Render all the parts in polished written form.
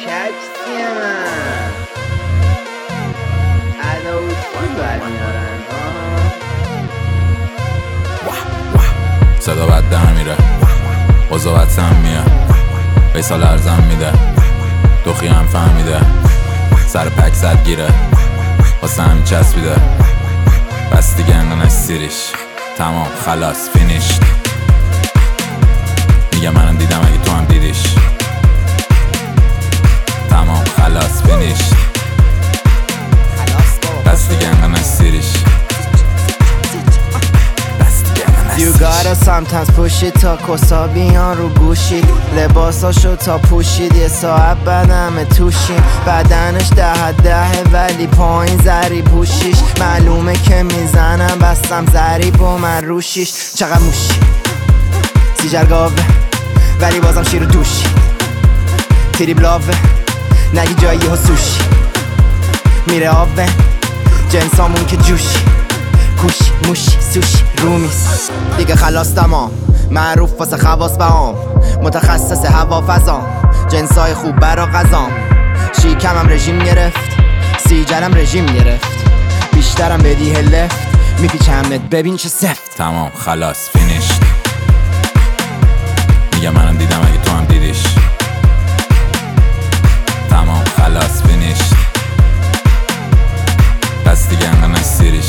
کچیم ادا و فون برمیارن صدا بد در میره قضاوت سم میه بیسال ارزم میده دوخی هم فهمیده سر پک زد گیره واسه همی چسبیده بس دیگه انقدر نشتیریش تمام خلاص فینیشت میگه منم دیدم اگه تو هم دیدیش تمام خلاص فینیشت بس دیگه انقدر نشتیریش You gotta sometimes push it تا کسا بیان رو گوشید لباساشو تا پوشید یه ساعت بعد همه توشیم بدنش 10 ولی پایین زری پوشیش معلومه که میزنم بستم زریب و من روشیش چقدر موشی سیجرگاوه ولی بازم شیر و دوشی تیری بلاوه نگی جایی ها سوشی میره آوه جنسامون که جوشی کوشی موشی سوشی رومیس دیگه خلاص تمام معروف واسه خواص بهام متخصص هوا فضام جنسای خوب برا غذام شیکمم رژیم گرفت سیجرم رژیم گرفت بیشترم بدی هلفت میپیچمت ببین چه سفت تمام خلاص فینیشت میگه منم دیدم اگه تو هم دیدیش تمام خلاص فینیشت بس دیگه انقدر نشتیریش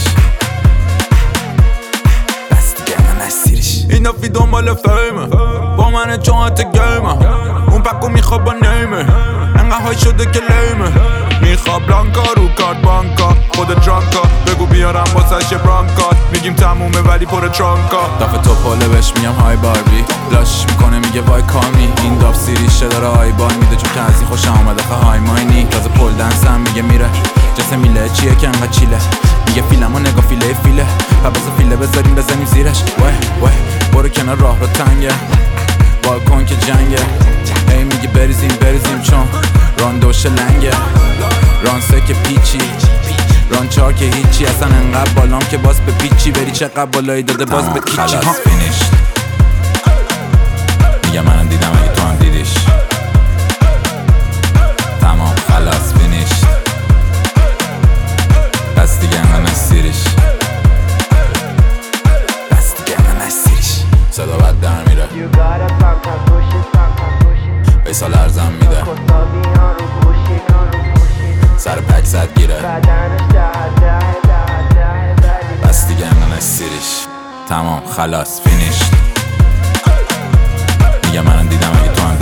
این دفعی دنبال فیمه با من چاهت گیمه اون پکو میخواب با نیمه انقدر های شده که لیمه میخواب بلانکا رو کارت بانکا خود درانکا بگو بیارم واسه برانکا میگیم تمومه ولی پر ترانکا دفعه تو پاله بهش میگم های باربی لاش میکنه میگه وای کامی این داف سیریشه داره های بار میده چون که از این خوشم اومده خواهی های ماینی تازه پل دنس هم میگه میره جسه میله چیه که انقدر چیله میگه فیلمو نگاه فیله پس فیله بذاریم بزنیم زیرش وای برو کنار راه رو تنگه بالکن که جنگه ای میگه بریزیم چون راندوش لنگه رانسه که پیچی رانچار که هیچی اصلا انقدر بالام که باز به پیچی بری چقدر بالایی داده باز به کیچی خلاص فینیشت میگه منم دیدم اگه تو هم دیدیش تمام خلاص فینیشت بس دیگه انقدر نشتیریش صدا بد در میره بیسال ارزم میده سر پک زد گیره بس دیگه انقدر نشتیریش تمام خلاص فینیشت میگه منم دیدم اگه تو هم